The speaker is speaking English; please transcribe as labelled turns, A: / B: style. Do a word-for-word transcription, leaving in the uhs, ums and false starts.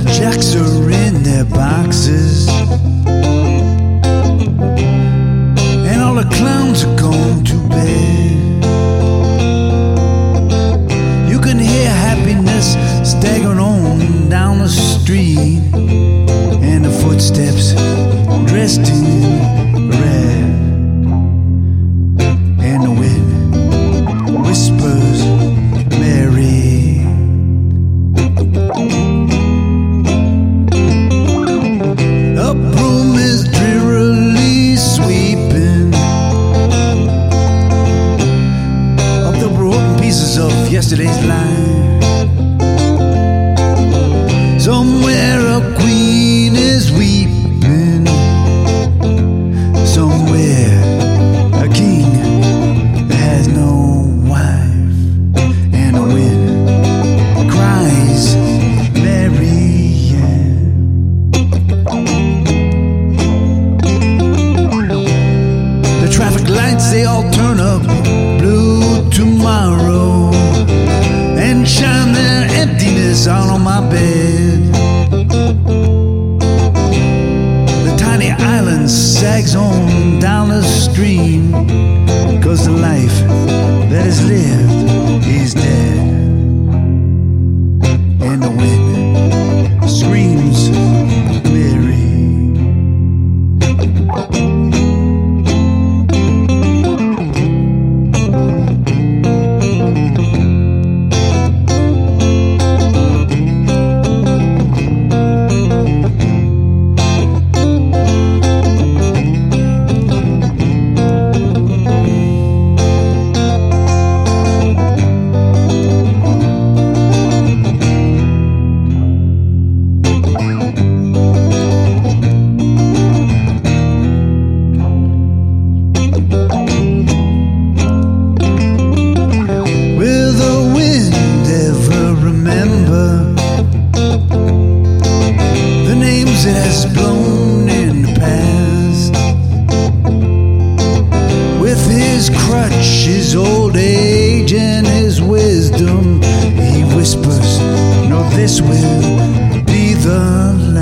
A: jacks are in their boxes, and all the clowns are gone to bed. You can hear happiness staggering on down the street, and the footsteps dressed in red, and the wind whispers Mary. A broom is drearily sweeping up the broken pieces of yesterday's life. Somewhere a queen is weeping, somewhere a king has no wife, and the wind cries Mary Ann. The traffic lights, they all turn up blue tomorrow and shine their emptiness out on my bed. The tiny island sags on down the stream, 'cause the life that is lived is dead, and the wind screams Mary. It has blown in the past. With his crutch, his old age, and his wisdom, he whispers, no, this will be the